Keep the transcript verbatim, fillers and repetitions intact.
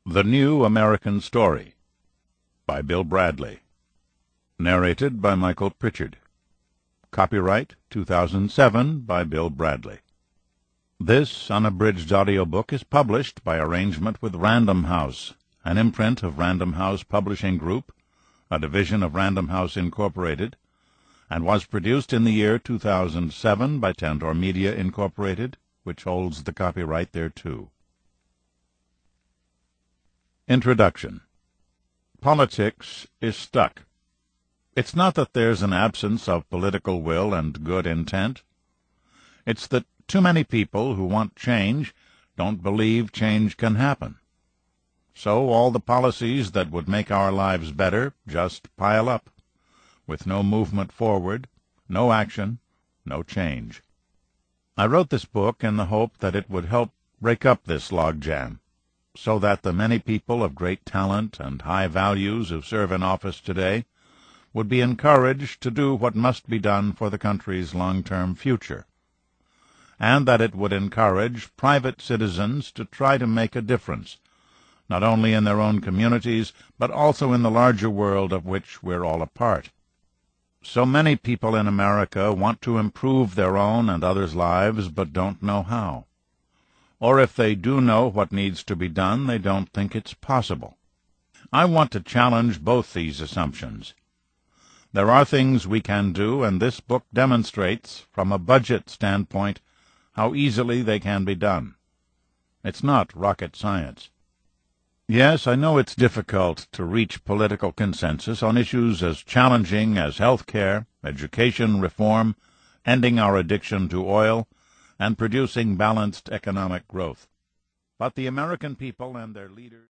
The New American Story by Bill Bradley. Narrated by Michael Pritchard. Copyright two thousand seven by Bill Bradley. This unabridged audiobook is published by arrangement with Random House, an imprint of Random House Publishing Group, a division of Random House Incorporated, and was produced in the year two thousand seven by Tantor Media Incorporated, which holds the copyright thereto. Introduction. Politics is stuck. It's not that there's an absence of political will and good intent. It's that too many people who want change don't believe change can happen. So all the policies that would make our lives better just pile up, with no movement forward, no action, no change. I wrote this book in the hope that it would help break up this logjam, so that the many people of great talent and high values who serve in office today would be encouraged to do what must be done for the country's long-term future, and that it would encourage private citizens to try to make a difference, not only in their own communities, but also in the larger world of which we're all a part. So many people in America want to improve their own and others' lives, but don't know how. Or if they do know what needs to be done, they don't think it's possible. I want to challenge both these assumptions. There are things we can do, and this book demonstrates, from a budget standpoint, how easily they can be done. It's not rocket science. Yes, I know it's difficult to reach political consensus on issues as challenging as health care, education reform, ending our addiction to oil, and producing balanced economic growth. But the American people and their leaders